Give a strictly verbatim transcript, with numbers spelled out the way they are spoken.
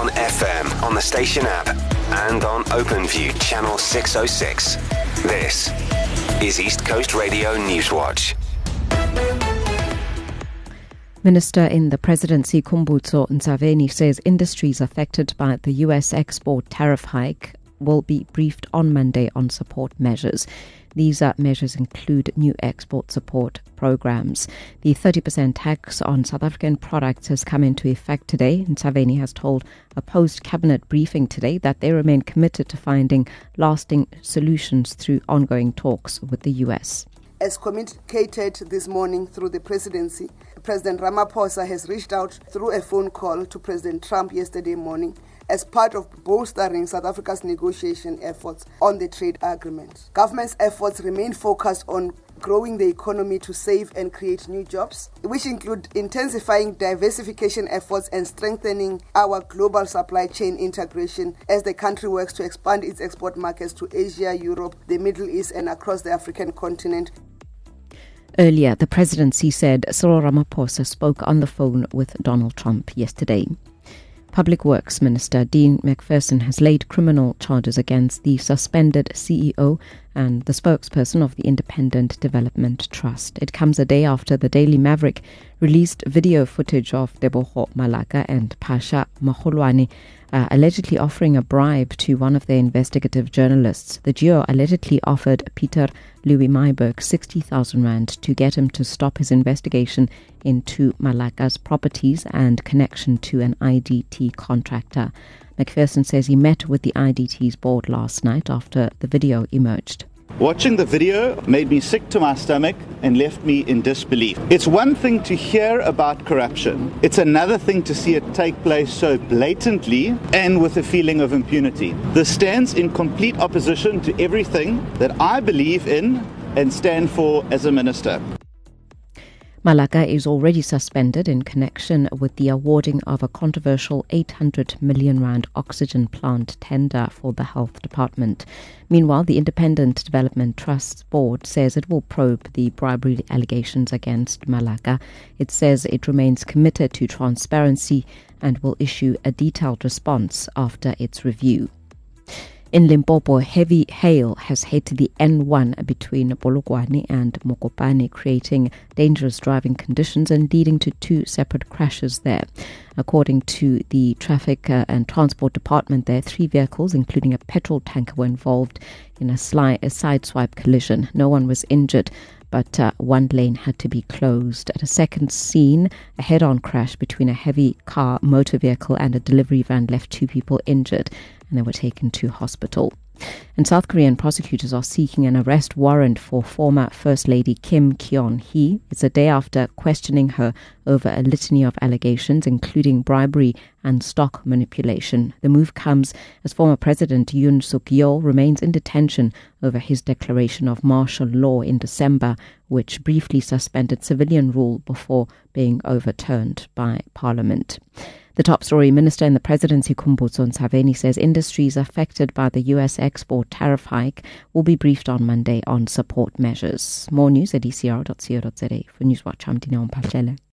on F M, on the station app, and on OpenView channel six oh six. This is East Coast Radio Newswatch. Minister in the presidency Khumbudzo Ntshavheni says industries affected by the U S export tariff hike will be briefed on Monday on support measures. These uh, measures include new export support programs. The thirty percent tax on South African products has come into effect today. Ntshavheni has told a post-cabinet briefing today that they remain committed to finding lasting solutions through ongoing talks with the U S. As communicated this morning through the presidency, President Ramaphosa has reached out through a phone call to President Trump yesterday morning as part of bolstering South Africa's negotiation efforts on the trade agreement. Government's efforts remain focused on growing the economy to save and create new jobs, which include intensifying diversification efforts and strengthening our global supply chain integration as the country works to expand its export markets to Asia, Europe, the Middle East, and across the African continent. Earlier, the presidency said Cyril Ramaphosa spoke on the phone with Donald Trump yesterday. Public Works Minister Dean McPherson has laid criminal charges against the suspended C E O and the spokesperson of the Independent Development Trust. It comes a day after the Daily Maverick released video footage of Tebogo Malaka and Pasha Magolwane uh, allegedly offering a bribe to one of their investigative journalists. The duo allegedly offered Peter Louis Myburg sixty thousand rand to get him to stop his investigation into Malaka's properties and connection to an I D T contractor. McPherson says he met with the I D T's board last night after the video emerged. Watching the video made me sick to my stomach and left me in disbelief. It's one thing to hear about corruption. It's another thing to see it take place so blatantly and with a feeling of impunity. This stands in complete opposition to everything that I believe in and stand for as a minister. Malaka is already suspended in connection with the awarding of a controversial eight hundred million rand oxygen plant tender for the health department. Meanwhile, the Independent Development Trust Board says it will probe the bribery allegations against Malaka. It says it remains committed to transparency and will issue a detailed response after its review. In Limpopo, heavy hail has hit the N one between Polokwane and Mokopane, creating dangerous driving conditions and leading to two separate crashes there. According to the Traffic uh, and Transport Department there, three vehicles, including a petrol tanker, were involved in a, sli- a sideswipe collision. No one was injured, but uh, one lane had to be closed. At a second scene, a head-on crash between a heavy car, motor vehicle and a delivery van left two people injured, and they were taken to hospital. And South Korean prosecutors are seeking an arrest warrant for former First Lady Kim Kyon-hee. It's a day after questioning her over a litany of allegations, including bribery and stock manipulation. The move comes as former President Yoon Suk-yeol remains in detention over his declaration of martial law in December, which briefly suspended civilian rule before being overturned by Parliament. The top story: Minister in the presidency Khumbudzo Ntshavheni says industries affected by the U S export tariff hike will be briefed on Monday on support measures. More news at e c r dot co dot za. For Newswatch, I'm Dineo Mphahlele.